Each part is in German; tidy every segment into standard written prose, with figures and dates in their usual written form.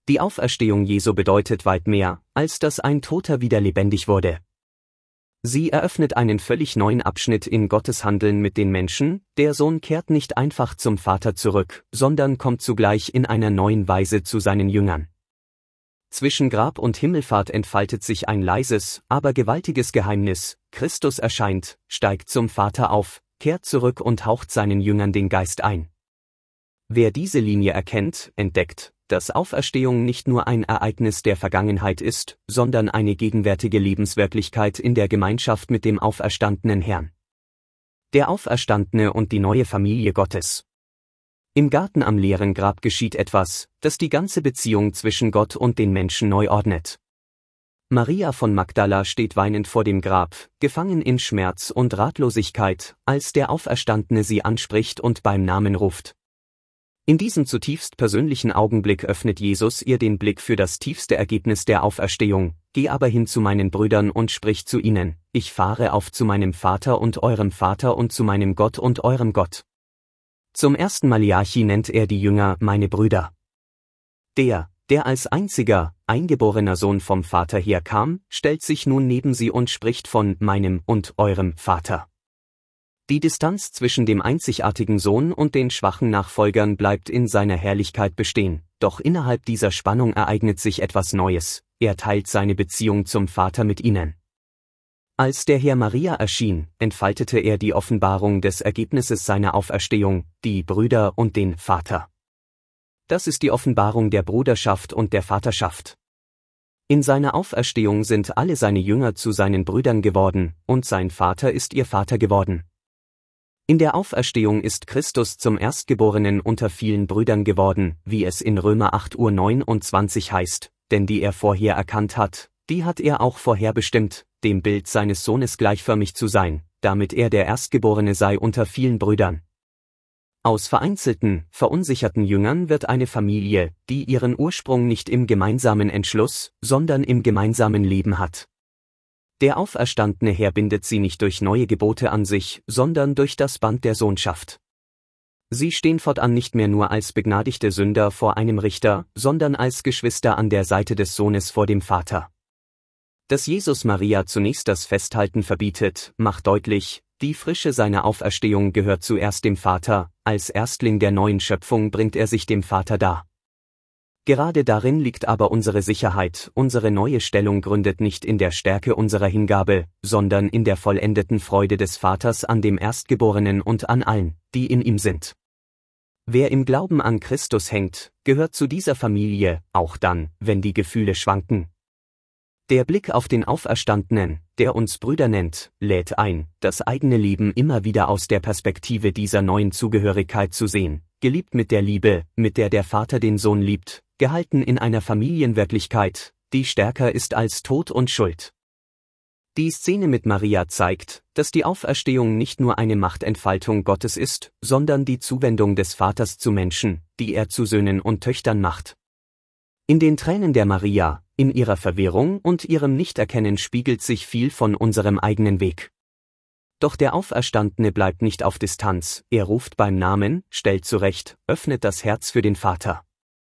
Die Auferstehung Jesu bedeutet weit mehr, als dass ein Toter wieder lebendig wurde. Sie eröffnet einen völlig neuen Abschnitt in Gottes Handeln mit den Menschen. Der Sohn kehrt nicht einfach zum Vater zurück, sondern kommt zugleich in einer neuen Weise zu seinen Jüngern. Zwischen Grab und Himmelfahrt entfaltet sich ein leises, aber gewaltiges Geheimnis. Christus erscheint, steigt zum Vater auf, kehrt zurück und haucht seinen Jüngern den Geist ein. Wer diese Linie erkennt, entdeckt, dass Auferstehung nicht nur ein Ereignis der Vergangenheit ist, sondern eine gegenwärtige Lebenswirklichkeit in der Gemeinschaft mit dem auferstandenen Herrn. Der Auferstandene und die neue Familie Gottes. Im Garten am leeren Grab geschieht etwas, das die ganze Beziehung zwischen Gott und den Menschen neu ordnet. Maria von Magdala steht weinend vor dem Grab, gefangen in Schmerz und Ratlosigkeit, als der Auferstandene sie anspricht und beim Namen ruft. In diesem zutiefst persönlichen Augenblick öffnet Jesus ihr den Blick für das tiefste Ergebnis der Auferstehung. Geh aber hin zu meinen Brüdern und sprich zu ihnen, ich fahre auf zu meinem Vater und eurem Vater und zu meinem Gott und eurem Gott. Zum ersten Maleachi nennt er die Jünger meine Brüder. Der als einziger, eingeborener Sohn vom Vater herkam, stellt sich nun neben sie und spricht von meinem und eurem Vater. Die Distanz zwischen dem einzigartigen Sohn und den schwachen Nachfolgern bleibt in seiner Herrlichkeit bestehen, doch innerhalb dieser Spannung ereignet sich etwas Neues, er teilt seine Beziehung zum Vater mit ihnen. Als der Herr Maria erschien, entfaltete er die Offenbarung des Ergebnisses seiner Auferstehung, die Brüder und den Vater. Das ist die Offenbarung der Bruderschaft und der Vaterschaft. In seiner Auferstehung sind alle seine Jünger zu seinen Brüdern geworden, und sein Vater ist ihr Vater geworden. In der Auferstehung ist Christus zum Erstgeborenen unter vielen Brüdern geworden, wie es in Römer 8:29 heißt, denn die er vorher erkannt hat, die hat er auch vorherbestimmt, dem Bild seines Sohnes gleichförmig zu sein, damit er der Erstgeborene sei unter vielen Brüdern. Aus vereinzelten, verunsicherten Jüngern wird eine Familie, die ihren Ursprung nicht im gemeinsamen Entschluss, sondern im gemeinsamen Leben hat. Der auferstandene Herr bindet sie nicht durch neue Gebote an sich, sondern durch das Band der Sohnschaft. Sie stehen fortan nicht mehr nur als begnadigte Sünder vor einem Richter, sondern als Geschwister an der Seite des Sohnes vor dem Vater. Dass Jesus Maria zunächst das Festhalten verbietet, macht deutlich, die Frische seiner Auferstehung gehört zuerst dem Vater, als Erstling der neuen Schöpfung bringt er sich dem Vater dar. Gerade darin liegt aber unsere Sicherheit, unsere neue Stellung gründet nicht in der Stärke unserer Hingabe, sondern in der vollendeten Freude des Vaters an dem Erstgeborenen und an allen, die in ihm sind. Wer im Glauben an Christus hängt, gehört zu dieser Familie, auch dann, wenn die Gefühle schwanken. Der Blick auf den Auferstandenen, der uns Brüder nennt, lädt ein, das eigene Leben immer wieder aus der Perspektive dieser neuen Zugehörigkeit zu sehen, geliebt mit der Liebe, mit der der Vater den Sohn liebt, gehalten in einer Familienwirklichkeit, die stärker ist als Tod und Schuld. Die Szene mit Maria zeigt, dass die Auferstehung nicht nur eine Machtentfaltung Gottes ist, sondern die Zuwendung des Vaters zu Menschen, die er zu Söhnen und Töchtern macht. In den Tränen der Maria, in ihrer Verwirrung und ihrem Nichterkennen spiegelt sich viel von unserem eigenen Weg. Doch der Auferstandene bleibt nicht auf Distanz, er ruft beim Namen, stellt zurecht, öffnet das Herz für den Vater.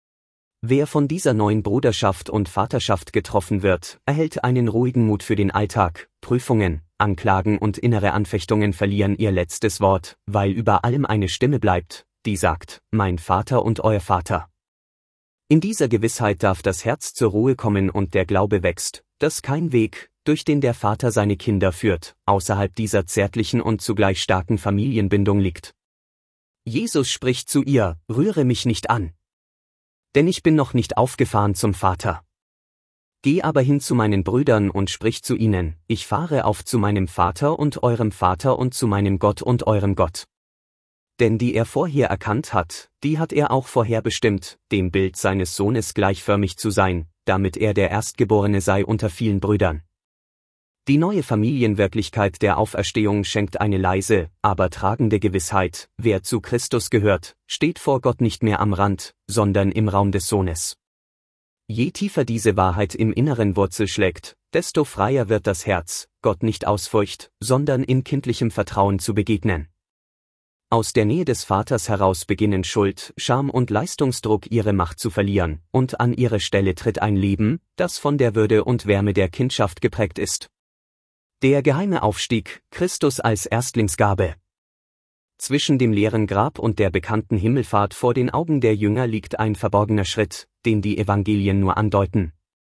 Wer von dieser neuen Bruderschaft und Vaterschaft getroffen wird, erhält einen ruhigen Mut für den Alltag, Prüfungen, Anklagen und innere Anfechtungen verlieren ihr letztes Wort, weil über allem eine Stimme bleibt, die sagt, mein Vater und euer Vater. In dieser Gewissheit darf das Herz zur Ruhe kommen und der Glaube wächst, dass kein Weg, durch den der Vater seine Kinder führt, außerhalb dieser zärtlichen und zugleich starken Familienbindung liegt. Jesus spricht zu ihr, rühre mich nicht an. Denn ich bin noch nicht aufgefahren zum Vater. Geh aber hin zu meinen Brüdern und sprich zu ihnen, ich fahre auf zu meinem Vater und eurem Vater und zu meinem Gott und eurem Gott. Denn die er vorher erkannt hat, die hat er auch vorherbestimmt, dem Bild seines Sohnes gleichförmig zu sein, damit er der Erstgeborene sei unter vielen Brüdern. Die neue Familienwirklichkeit der Auferstehung schenkt eine leise, aber tragende Gewissheit, wer zu Christus gehört, steht vor Gott nicht mehr am Rand, sondern im Raum des Sohnes. Je tiefer diese Wahrheit im Inneren Wurzel schlägt, desto freier wird das Herz, Gott nicht aus Furcht, sondern in kindlichem Vertrauen zu begegnen. Aus der Nähe des Vaters heraus beginnen Schuld, Scham und Leistungsdruck ihre Macht zu verlieren, und an ihre Stelle tritt ein Leben, das von der Würde und Wärme der Kindschaft geprägt ist. Der geheime Aufstieg, Christus als Erstlingsgabe. Zwischen dem leeren Grab und der bekannten Himmelfahrt vor den Augen der Jünger liegt ein verborgener Schritt, den die Evangelien nur andeuten.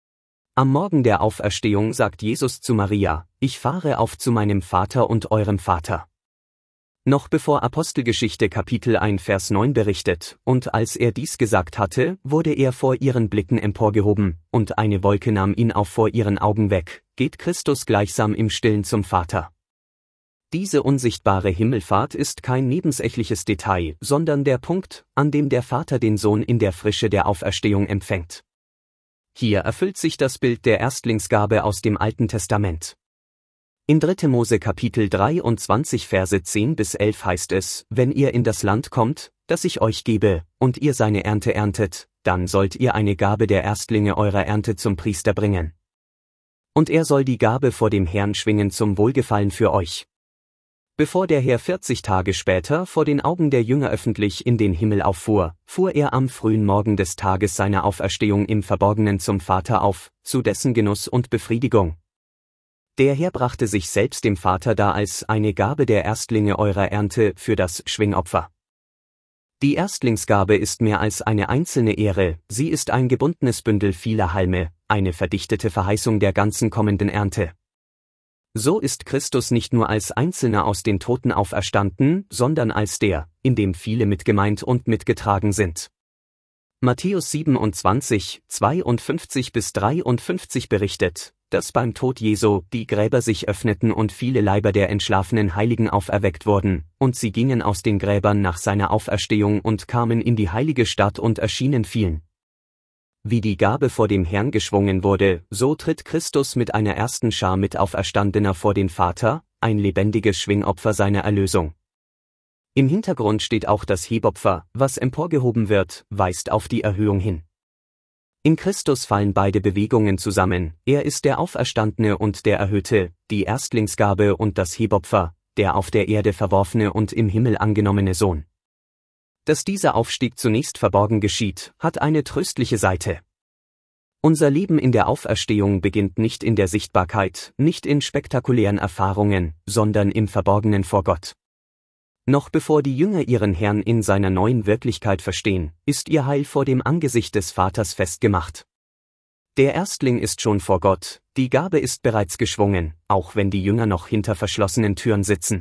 Am Morgen der Auferstehung sagt Jesus zu Maria: Ich fahre auf zu meinem Vater und eurem Vater. Noch bevor Apostelgeschichte Kapitel 1 Vers 9 berichtet: Und als er dies gesagt hatte, wurde er vor ihren Blicken emporgehoben, und eine Wolke nahm ihn auf vor ihren Augen weg, geht Christus gleichsam im Stillen zum Vater. Diese unsichtbare Himmelfahrt ist kein nebensächliches Detail, sondern der Punkt, an dem der Vater den Sohn in der Frische der Auferstehung empfängt. Hier erfüllt sich das Bild der Erstlingsgabe aus dem Alten Testament. In 3. Mose Kapitel 23 Verse 10 bis 11 heißt es: Wenn ihr in das Land kommt, das ich euch gebe, und ihr seine Ernte erntet, dann sollt ihr eine Gabe der Erstlinge eurer Ernte zum Priester bringen. Und er soll die Gabe vor dem Herrn schwingen zum Wohlgefallen für euch. Bevor der Herr 40 Tage später vor den Augen der Jünger öffentlich in den Himmel auffuhr, fuhr er am frühen Morgen des Tages seiner Auferstehung im Verborgenen zum Vater auf, zu dessen Genuss und Befriedigung. Der Herr brachte sich selbst dem Vater dar als eine Gabe der Erstlinge eurer Ernte für das Schwingopfer. Die Erstlingsgabe ist mehr als eine einzelne Ehre, sie ist ein gebundenes Bündel vieler Halme, eine verdichtete Verheißung der ganzen kommenden Ernte. So ist Christus nicht nur als Einzelner aus den Toten auferstanden, sondern als der, in dem viele mitgemeint und mitgetragen sind. Matthäus 27, 52 bis 53 berichtet, dass beim Tod Jesu die Gräber sich öffneten und viele Leiber der entschlafenen Heiligen auferweckt wurden, und sie gingen aus den Gräbern nach seiner Auferstehung und kamen in die heilige Stadt und erschienen vielen. Wie die Gabe vor dem Herrn geschwungen wurde, so tritt Christus mit einer ersten Schar Mitauferstandener vor den Vater, ein lebendiges Schwingopfer seiner Erlösung. Im Hintergrund steht auch das Hebopfer, was emporgehoben wird, weist auf die Erhöhung hin. In Christus fallen beide Bewegungen zusammen, er ist der Auferstandene und der Erhöhte, die Erstlingsgabe und das Hebopfer, der auf der Erde verworfene und im Himmel angenommene Sohn. Dass dieser Aufstieg zunächst verborgen geschieht, hat eine tröstliche Seite. Unser Leben in der Auferstehung beginnt nicht in der Sichtbarkeit, nicht in spektakulären Erfahrungen, sondern im Verborgenen vor Gott. Noch bevor die Jünger ihren Herrn in seiner neuen Wirklichkeit verstehen, ist ihr Heil vor dem Angesicht des Vaters festgemacht. Der Erstling ist schon vor Gott, die Gabe ist bereits geschwungen, auch wenn die Jünger noch hinter verschlossenen Türen sitzen.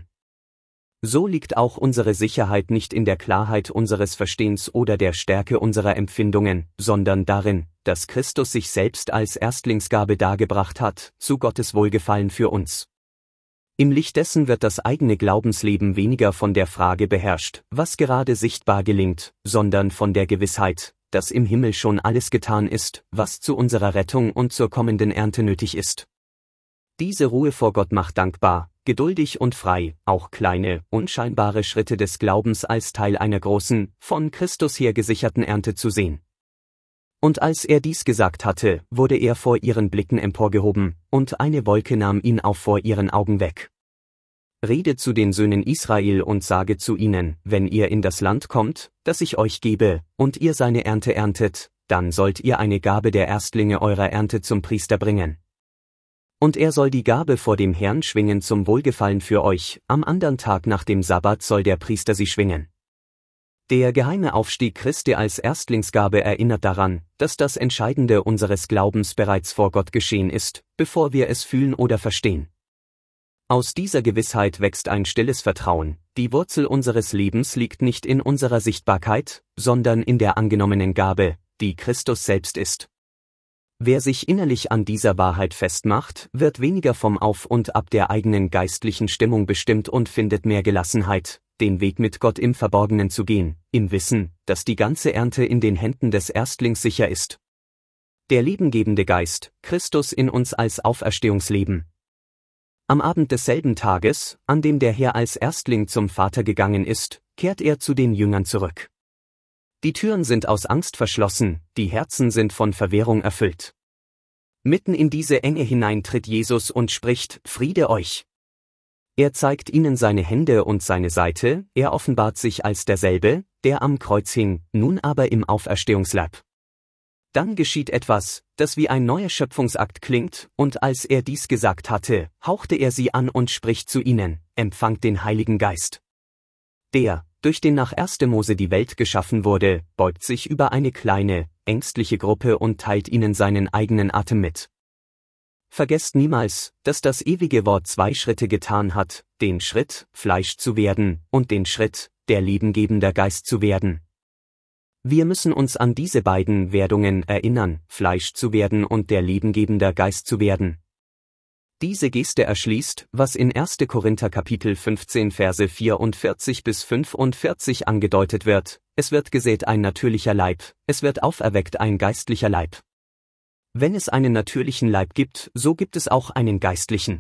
So liegt auch unsere Sicherheit nicht in der Klarheit unseres Verstehens oder der Stärke unserer Empfindungen, sondern darin, dass Christus sich selbst als Erstlingsgabe dargebracht hat, zu Gottes Wohlgefallen für uns. Im Licht dessen wird das eigene Glaubensleben weniger von der Frage beherrscht, was gerade sichtbar gelingt, sondern von der Gewissheit, dass im Himmel schon alles getan ist, was zu unserer Rettung und zur kommenden Ernte nötig ist. Diese Ruhe vor Gott macht dankbar, geduldig und frei, auch kleine, unscheinbare Schritte des Glaubens als Teil einer großen, von Christus her gesicherten Ernte zu sehen. Und als er dies gesagt hatte, wurde er vor ihren Blicken emporgehoben, und eine Wolke nahm ihn auf vor ihren Augen weg. Rede zu den Söhnen Israel und sage zu ihnen: Wenn ihr in das Land kommt, das ich euch gebe, und ihr seine Ernte erntet, dann sollt ihr eine Gabe der Erstlinge eurer Ernte zum Priester bringen. Und er soll die Gabe vor dem Herrn schwingen zum Wohlgefallen für euch, am andern Tag nach dem Sabbat soll der Priester sie schwingen. Der geheime Aufstieg Christi als Erstlingsgabe erinnert daran, dass das Entscheidende unseres Glaubens bereits vor Gott geschehen ist, bevor wir es fühlen oder verstehen. Aus dieser Gewissheit wächst ein stilles Vertrauen, die Wurzel unseres Lebens liegt nicht in unserer Sichtbarkeit, sondern in der angenommenen Gabe, die Christus selbst ist. Wer sich innerlich an dieser Wahrheit festmacht, wird weniger vom Auf und Ab der eigenen geistlichen Stimmung bestimmt und findet mehr Gelassenheit, den Weg mit Gott im Verborgenen zu gehen, im Wissen, dass die ganze Ernte in den Händen des Erstlings sicher ist. Der lebengebende Geist, Christus in uns als Auferstehungsleben. Am Abend desselben Tages, an dem der Herr als Erstling zum Vater gegangen ist, kehrt er zu den Jüngern zurück. Die Türen sind aus Angst verschlossen, die Herzen sind von Verwirrung erfüllt. Mitten in diese Enge hinein tritt Jesus und spricht: Friede euch! Er zeigt ihnen seine Hände und seine Seite, er offenbart sich als derselbe, der am Kreuz hing, nun aber im Auferstehungsleib. Dann geschieht etwas, das wie ein neuer Schöpfungsakt klingt, und als er dies gesagt hatte, hauchte er sie an und spricht zu ihnen: Empfangt den Heiligen Geist. Der, durch den nach 1. Mose die Welt geschaffen wurde, beugt sich über eine kleine, ängstliche Gruppe und teilt ihnen seinen eigenen Atem mit. Vergesst niemals, dass das ewige Wort 2 Schritte getan hat, den Schritt, Fleisch zu werden, und den Schritt, der lebengebender Geist zu werden. Wir müssen uns an diese beiden Werdungen erinnern, Fleisch zu werden und der lebengebender Geist zu werden. Diese Geste erschließt, was in 1. Korinther Kapitel 15 Verse 44 bis 45 angedeutet wird: Es wird gesät ein natürlicher Leib, es wird auferweckt ein geistlicher Leib. Wenn es einen natürlichen Leib gibt, so gibt es auch einen geistlichen.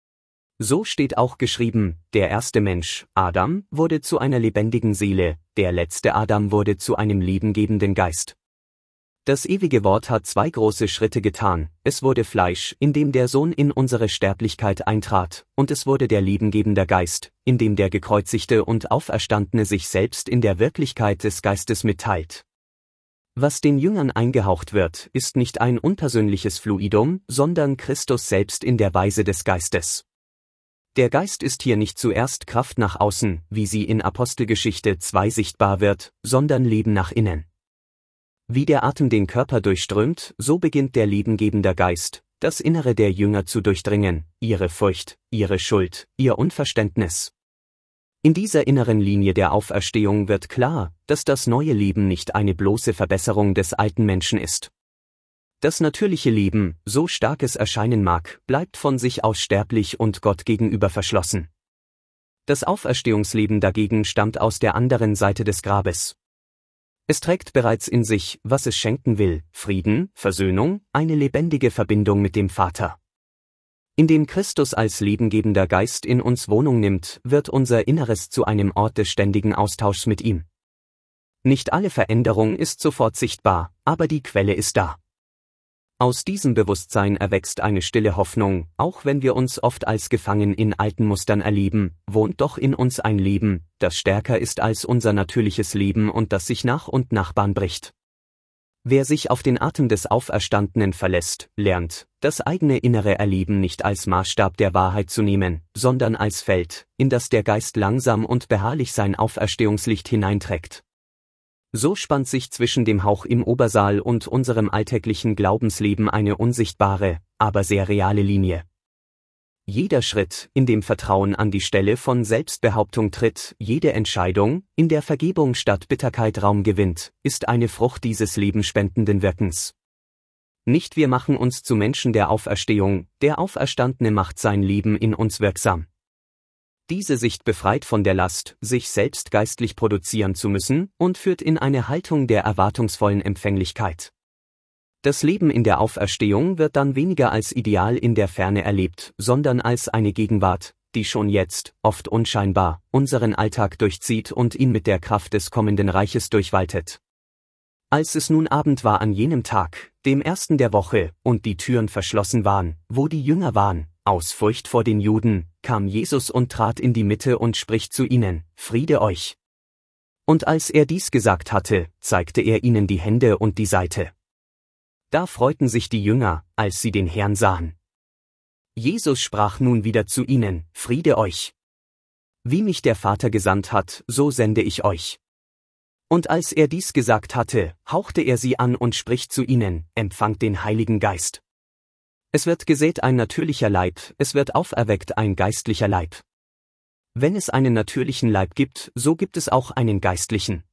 So steht auch geschrieben: Der erste Mensch, Adam, wurde zu einer lebendigen Seele, der letzte Adam wurde zu einem lebengebenden Geist. Das ewige Wort hat 2 große Schritte getan: Es wurde Fleisch, indem der Sohn in unsere Sterblichkeit eintrat, und es wurde der lebengebender Geist, indem der gekreuzigte und Auferstandene sich selbst in der Wirklichkeit des Geistes mitteilt. Was den Jüngern eingehaucht wird, ist nicht ein unpersönliches Fluidum, sondern Christus selbst in der Weise des Geistes. Der Geist ist hier nicht zuerst Kraft nach außen, wie sie in Apostelgeschichte 2 sichtbar wird, sondern Leben nach innen. Wie der Atem den Körper durchströmt, so beginnt der lebengebende Geist, das Innere der Jünger zu durchdringen, ihre Furcht, ihre Schuld, ihr Unverständnis. In dieser inneren Linie der Auferstehung wird klar, dass das neue Leben nicht eine bloße Verbesserung des alten Menschen ist. Das natürliche Leben, so stark es erscheinen mag, bleibt von sich aus sterblich und Gott gegenüber verschlossen. Das Auferstehungsleben dagegen stammt aus der anderen Seite des Grabes. Es trägt bereits in sich, was es schenken will: Frieden, Versöhnung, eine lebendige Verbindung mit dem Vater. Indem Christus als lebengebender Geist in uns Wohnung nimmt, wird unser Inneres zu einem Ort des ständigen Austauschs mit ihm. Nicht alle Veränderung ist sofort sichtbar, aber die Quelle ist da. Aus diesem Bewusstsein erwächst eine stille Hoffnung: Auch wenn wir uns oft als gefangen in alten Mustern erleben, wohnt doch in uns ein Leben, das stärker ist als unser natürliches Leben und das sich nach und nach Bahn bricht. Wer sich auf den Atem des Auferstandenen verlässt, lernt, das eigene innere Erleben nicht als Maßstab der Wahrheit zu nehmen, sondern als Feld, in das der Geist langsam und beharrlich sein Auferstehungslicht hineinträgt. So spannt sich zwischen dem Hauch im Obersaal und unserem alltäglichen Glaubensleben eine unsichtbare, aber sehr reale Linie. Jeder Schritt, in dem Vertrauen an die Stelle von Selbstbehauptung tritt, jede Entscheidung, in der Vergebung statt Bitterkeit Raum gewinnt, ist eine Frucht dieses lebenspendenden Wirkens. Nicht wir machen uns zu Menschen der Auferstehung, der Auferstandene macht sein Leben in uns wirksam. Diese Sicht befreit von der Last, sich selbst geistlich produzieren zu müssen, und führt in eine Haltung der erwartungsvollen Empfänglichkeit. Das Leben in der Auferstehung wird dann weniger als Ideal in der Ferne erlebt, sondern als eine Gegenwart, die schon jetzt, oft unscheinbar, unseren Alltag durchzieht und ihn mit der Kraft des kommenden Reiches durchwaltet. Als es nun Abend war an jenem Tag, dem ersten der Woche, und die Türen verschlossen waren, wo die Jünger waren, aus Furcht vor den Juden, kam Jesus und trat in die Mitte und spricht zu ihnen: Friede euch. Und als er dies gesagt hatte, zeigte er ihnen die Hände und die Seite. Da freuten sich die Jünger, als sie den Herrn sahen. Jesus sprach nun wieder zu ihnen: Friede euch. Wie mich der Vater gesandt hat, so sende ich euch. Und als er dies gesagt hatte, hauchte er sie an und spricht zu ihnen: Empfangt den Heiligen Geist. Es wird gesät ein natürlicher Leib, es wird auferweckt ein geistlicher Leib. Wenn es einen natürlichen Leib gibt, so gibt es auch einen geistlichen.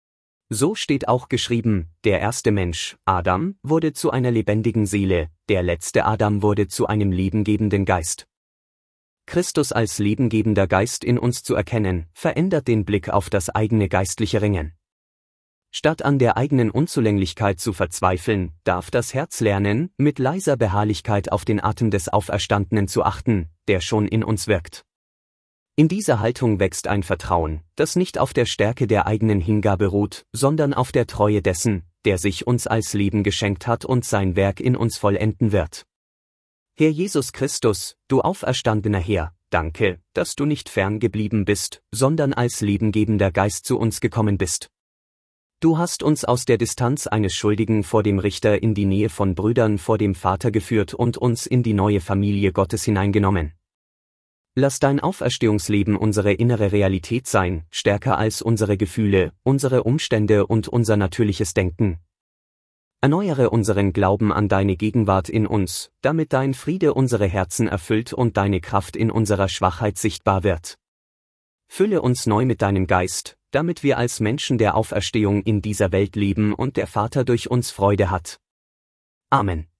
So steht auch geschrieben: Der erste Mensch, Adam, wurde zu einer lebendigen Seele, der letzte Adam wurde zu einem lebengebenden Geist. Christus als lebengebender Geist in uns zu erkennen, verändert den Blick auf das eigene geistliche Ringen. Statt an der eigenen Unzulänglichkeit zu verzweifeln, darf das Herz lernen, mit leiser Beharrlichkeit auf den Atem des Auferstandenen zu achten, der schon in uns wirkt. In dieser Haltung wächst ein Vertrauen, das nicht auf der Stärke der eigenen Hingabe ruht, sondern auf der Treue dessen, der sich uns als Leben geschenkt hat und sein Werk in uns vollenden wird. Herr Jesus Christus, du auferstandener Herr, danke, dass du nicht fern geblieben bist, sondern als lebengebender Geist zu uns gekommen bist. Du hast uns aus der Distanz eines Schuldigen vor dem Richter in die Nähe von Brüdern vor dem Vater geführt und uns in die neue Familie Gottes hineingenommen. Lass dein Auferstehungsleben unsere innere Realität sein, stärker als unsere Gefühle, unsere Umstände und unser natürliches Denken. Erneuere unseren Glauben an deine Gegenwart in uns, damit dein Friede unsere Herzen erfüllt und deine Kraft in unserer Schwachheit sichtbar wird. Fülle uns neu mit deinem Geist, damit wir als Menschen der Auferstehung in dieser Welt leben und der Vater durch uns Freude hat. Amen.